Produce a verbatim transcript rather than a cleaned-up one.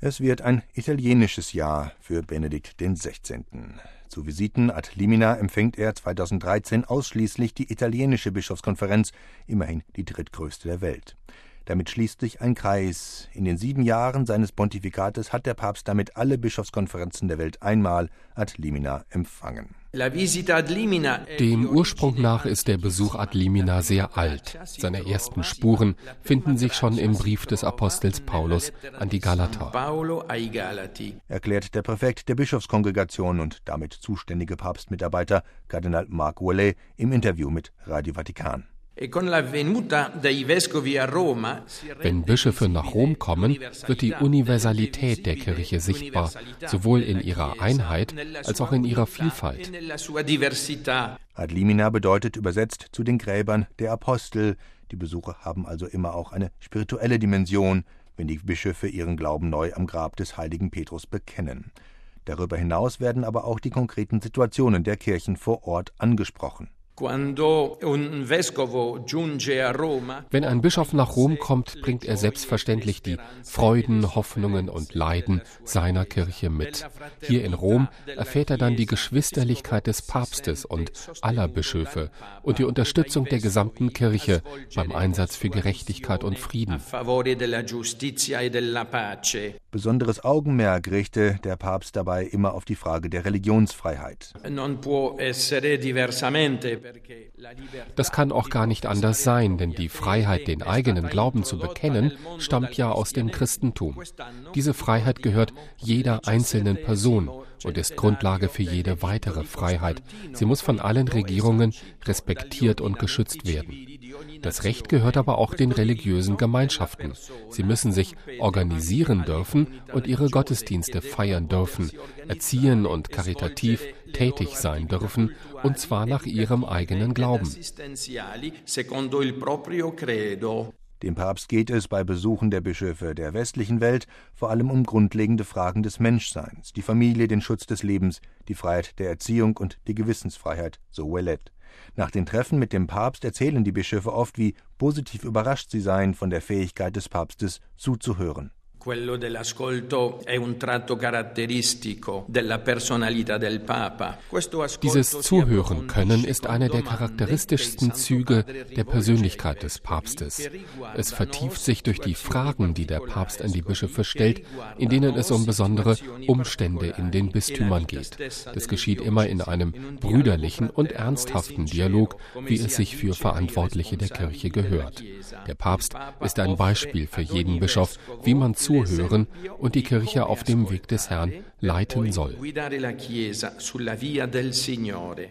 Es wird ein italienisches Jahr für Benedikt den Sechzehnten. Zu Visiten ad limina empfängt er zweitausenddreizehn ausschließlich die italienische Bischofskonferenz, immerhin die drittgrößte der Welt. Damit schließt sich ein Kreis. In den sieben Jahren seines Pontifikates hat der Papst damit alle Bischofskonferenzen der Welt einmal ad limina empfangen. Dem Ursprung nach ist der Besuch ad limina sehr alt. Seine ersten Spuren finden sich schon im Brief des Apostels Paulus an die Galater. Erklärt der Präfekt der Bischofskongregation und damit zuständige Papstmitarbeiter Kardinal Marc Ouellet im Interview mit Radio Vatikan. Wenn Bischöfe nach Rom kommen, wird die Universalität der Kirche sichtbar, sowohl in ihrer Einheit als auch in ihrer Vielfalt. Ad limina bedeutet übersetzt zu den Gräbern der Apostel. Die Besuche haben also immer auch eine spirituelle Dimension, wenn die Bischöfe ihren Glauben neu am Grab des heiligen Petrus bekennen. Darüber hinaus werden aber auch die konkreten Situationen der Kirchen vor Ort angesprochen. Wenn ein Bischof nach Rom kommt, bringt er selbstverständlich die Freuden, Hoffnungen und Leiden seiner Kirche mit. Hier in Rom erfährt er dann die Geschwisterlichkeit des Papstes und aller Bischöfe und die Unterstützung der gesamten Kirche beim Einsatz für Gerechtigkeit und Frieden. Besonderes Augenmerk richte der Papst dabei immer auf die Frage der Religionsfreiheit. Das kann auch gar nicht anders sein, denn die Freiheit, den eigenen Glauben zu bekennen, stammt ja aus dem Christentum. Diese Freiheit gehört jeder einzelnen Person und ist Grundlage für jede weitere Freiheit. Sie muss von allen Regierungen respektiert und geschützt werden. Das Recht gehört aber auch den religiösen Gemeinschaften. Sie müssen sich organisieren dürfen und ihre Gottesdienste feiern dürfen, erziehen und karitativ tätig sein dürfen, und zwar nach ihrem eigenen Glauben. Dem Papst geht es bei Besuchen der Bischöfe der westlichen Welt vor allem um grundlegende Fragen des Menschseins, die Familie, den Schutz des Lebens, die Freiheit der Erziehung und die Gewissensfreiheit, so Ouellet. Nach den Treffen mit dem Papst erzählen die Bischöfe oft, wie positiv überrascht sie seien von der Fähigkeit des Papstes zuzuhören. Dieses Zuhören können ist einer der charakteristischsten Züge der Persönlichkeit des Papstes. Es vertieft sich durch die Fragen, die der Papst an die Bischöfe stellt, in denen es um besondere Umstände in den Bistümern geht. Das geschieht immer in einem brüderlichen und ernsthaften Dialog, wie es sich für Verantwortliche der Kirche gehört. Der Papst ist ein Beispiel für jeden Bischof, wie man zuhören und die Kirche auf dem Weg des Herrn leiten soll.